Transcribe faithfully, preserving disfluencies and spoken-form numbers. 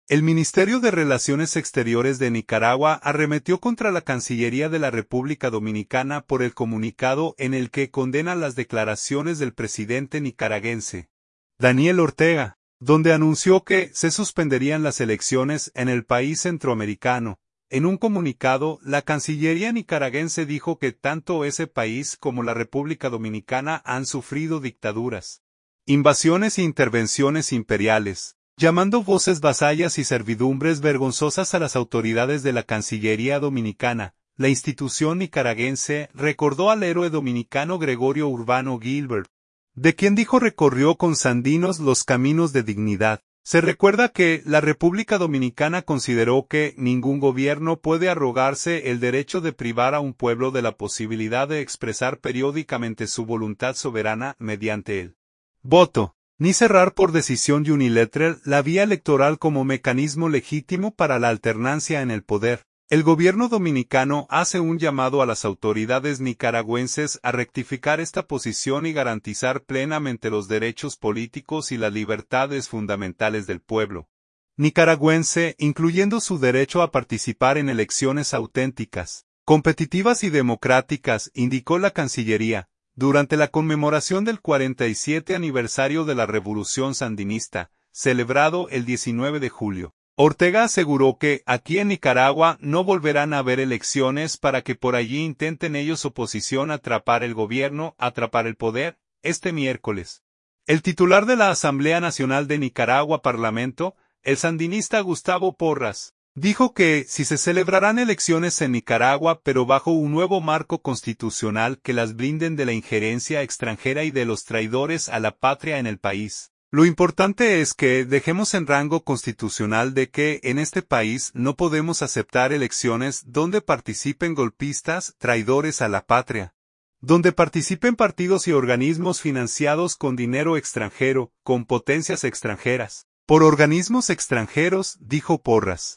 El Ministerio de Relaciones Exteriores de Nicaragua arremetió contra la Cancillería de la República Dominicana por el comunicado en el que condena las declaraciones del presidente nicaragüense, Daniel Ortega, donde anunció que se suspenderían las elecciones en el país centroamericano. En un comunicado, la Cancillería nicaragüense dijo que tanto ese país como la República Dominicana han sufrido dictaduras, invasiones e intervenciones imperiales, llamando voces vasallas y servidumbres vergonzosas a las autoridades de la Cancillería Dominicana. La institución nicaragüense recordó al héroe dominicano Gregorio Urbano Gilbert, de quien dijo recorrió con Sandinos los caminos de dignidad. Se recuerda que la República Dominicana consideró que ningún gobierno puede arrogarse el derecho de privar a un pueblo de la posibilidad de expresar periódicamente su voluntad soberana mediante el voto, ni cerrar por decisión unilateral la vía electoral como mecanismo legítimo para la alternancia en el poder. El gobierno dominicano hace un llamado a las autoridades nicaragüenses a rectificar esta posición y garantizar plenamente los derechos políticos y las libertades fundamentales del pueblo nicaragüense, incluyendo su derecho a participar en elecciones auténticas, competitivas y democráticas, indicó la Cancillería. Durante la conmemoración del cuarenta y siete aniversario de la Revolución Sandinista, celebrado el diecinueve de julio, Ortega aseguró que aquí en Nicaragua no volverán a haber elecciones para que por allí intenten ellos oposición atrapar el gobierno, atrapar el poder. Este miércoles, el titular de la Asamblea Nacional de Nicaragua Parlamento, el sandinista Gustavo Porras, dijo que si se celebrarán elecciones en Nicaragua pero bajo un nuevo marco constitucional que las blinden de la injerencia extranjera y de los traidores a la patria en el país. Lo importante es que dejemos en rango constitucional de que en este país no podemos aceptar elecciones donde participen golpistas, traidores a la patria, donde participen partidos y organismos financiados con dinero extranjero, con potencias extranjeras, por organismos extranjeros, dijo Porras.